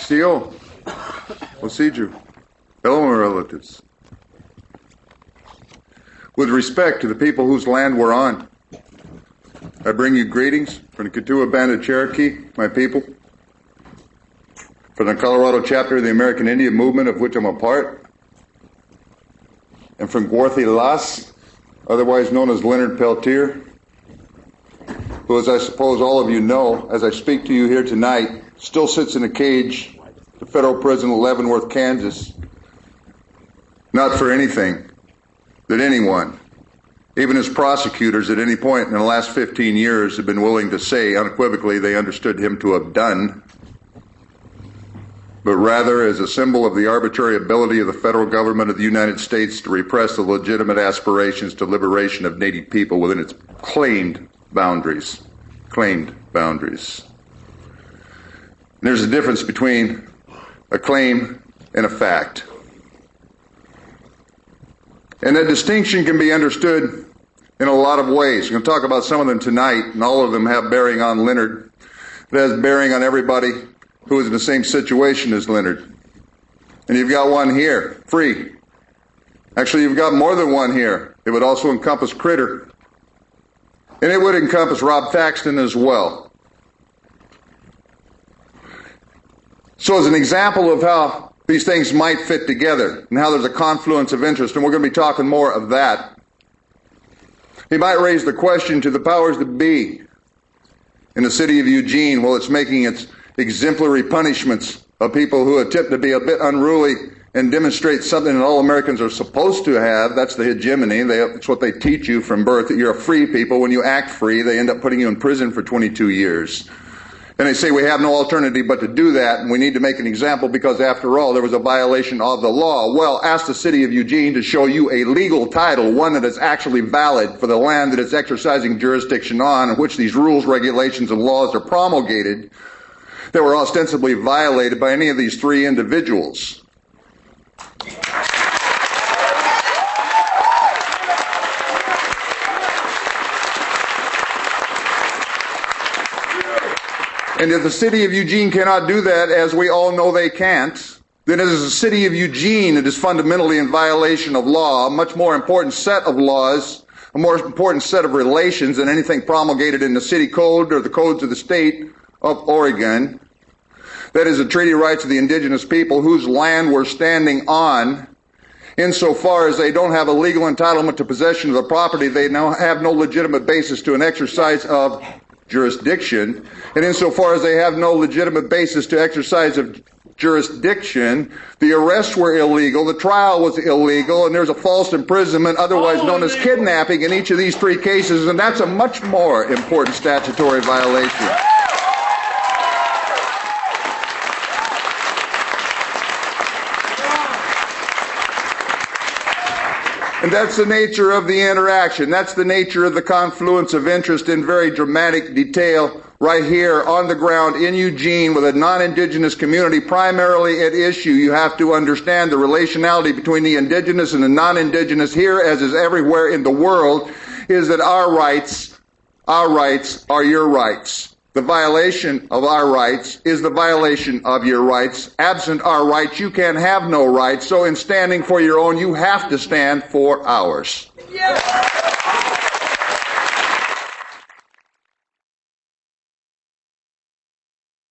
Steel, Osiju, hello, my relatives. With respect to the people whose land we're on, I bring you greetings from the Kituwa Band of Cherokee, my people, from the Colorado chapter of the American Indian Movement, of which I'm a part, and from Gwarthy Las, otherwise known as Leonard Peltier, who, as I suppose all of you know, as I speak to you here tonight, still sits in a cage, the federal prison in Leavenworth, Kansas, not for anything that anyone, even his prosecutors at any point in the last 15 years, have been willing to say unequivocally they understood him to have done, but rather as a symbol of the arbitrary ability of the federal government of the United States to repress the legitimate aspirations to liberation of Native people within its claimed boundaries. Claimed boundaries. And there's a difference between a claim and a fact. And that distinction can be understood in a lot of ways. We're going to talk about some of them tonight, and all of them have bearing on Leonard. It has bearing on everybody who is in the same situation as Leonard. And you've got one here, free. Actually, you've got more than one here. It would also encompass Critter. And it would encompass Rob Thaxton as well. So as an example of how these things might fit together and how there's a confluence of interest, and we're going to be talking more of that, he might raise the question to the powers that be in the city of Eugene while it's making its exemplary punishments of people who attempt to be a bit unruly and demonstrate something that all Americans are supposed to have. That's the hegemony. It's what they teach you from birth, that you're a free people. When you act free, they end up putting you in prison for 22 years. And they say we have no alternative but to do that, and we need to make an example because, after all, there was a violation of the law. Well, ask the city of Eugene to show you a legal title, one that is actually valid for the land that it's exercising jurisdiction on, in which these rules, regulations, and laws are promulgated, that were ostensibly violated by any of these three individuals. And if the city of Eugene cannot do that, as we all know they can't, then it is the city of Eugene that is fundamentally in violation of law, a much more important set of laws, a more important set of relations than anything promulgated in the city code or the codes of the state of Oregon. That is the treaty rights of the indigenous people whose land we're standing on. Insofar as they don't have a legal entitlement to possession of the property, they now have no legitimate basis to an exercise of jurisdiction. And insofar as they have no legitimate basis to exercise of jurisdiction, the arrests were illegal, the trial was illegal, and there's a false imprisonment, otherwise known as kidnapping, in each of these three cases, and that's a much more important statutory violation. And that's the nature of the interaction. That's the nature of the confluence of interest in very dramatic detail right here on the ground in Eugene with a non-indigenous community primarily at issue. You have to understand the relationality between the indigenous and the non-indigenous here, as is everywhere in the world, is that our rights are your rights. The violation of our rights is the violation of your rights. Absent our rights, you can have no rights. So in standing for your own, you have to stand for ours. Yeah.